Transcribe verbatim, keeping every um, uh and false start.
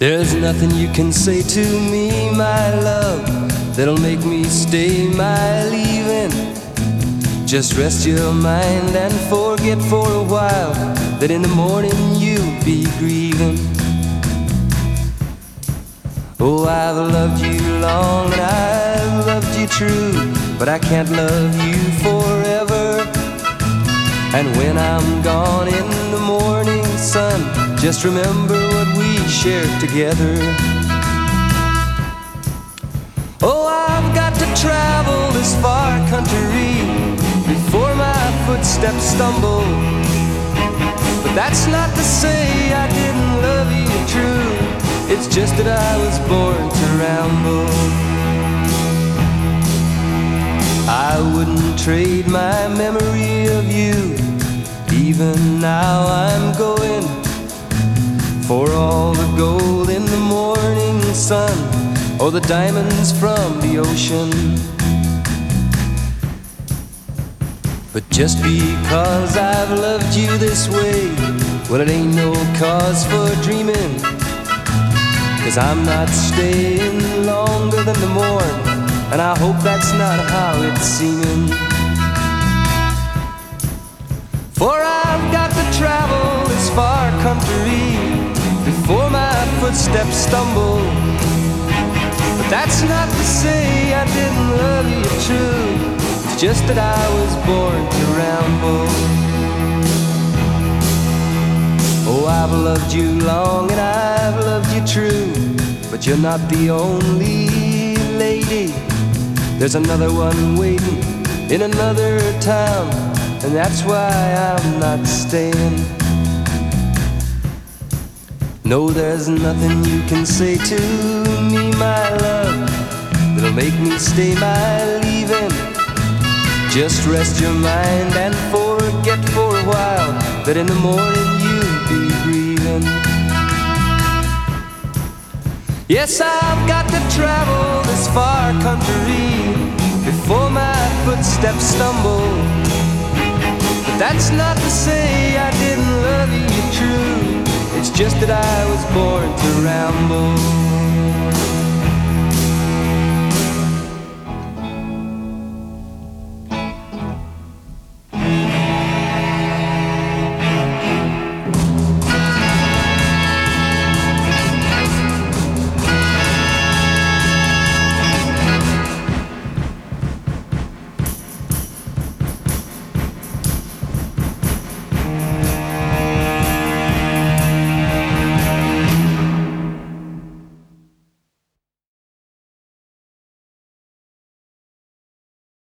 There's nothing you can say to me, my love, that'll make me stay my leaving. Just rest your mind and forget for a while that in the morning you'll be grieving. Oh, I've loved you long and I've loved you true, but I can't love you forever. And when I'm gone in the morning sun, just remember what we shared together. Oh, I've got to travel this far country before my footsteps stumble. But that's not to say I didn't love you true, it's just that I was born to ramble. I wouldn't trade my memory of you, even now I'm going, for all the gold in the morning sun or the diamonds from the ocean. But just because I've loved you this way, well, it ain't no cause for dreaming, 'cause I'm not staying longer than the morn, and I hope that's not how it's seeming. For I've got to travel this far country before my footsteps stumble. But that's not to say I didn't love you true, it's just that I was born to ramble. Oh, I've loved you long and I've loved you true, but you're not the only lady. There's another one waiting in another town, and that's why I'm not staying. No, there's nothing you can say to me, my love, that'll make me stay my leaving. Just rest your mind and forget for a while that in the morning you'll be grieving. Yes, I've got to travel this far country before my footsteps stumble. But that's not to say I didn't love you true, it's just that I was born to ramble.